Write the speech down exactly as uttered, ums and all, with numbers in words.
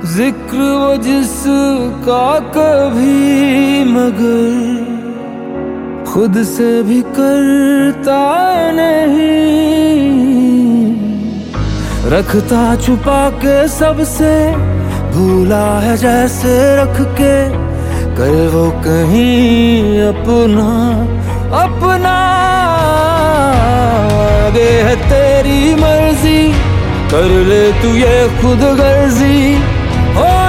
जिक्र वो जिसका कभी मगर खुद से भी करता नहीं, रखता छुपा के सबसे, भूला है जैसे रख के, कर वो कहीं अपना अपना। आगे है तेरी मर्जी, कर ले तू ये खुद गर्जी। हो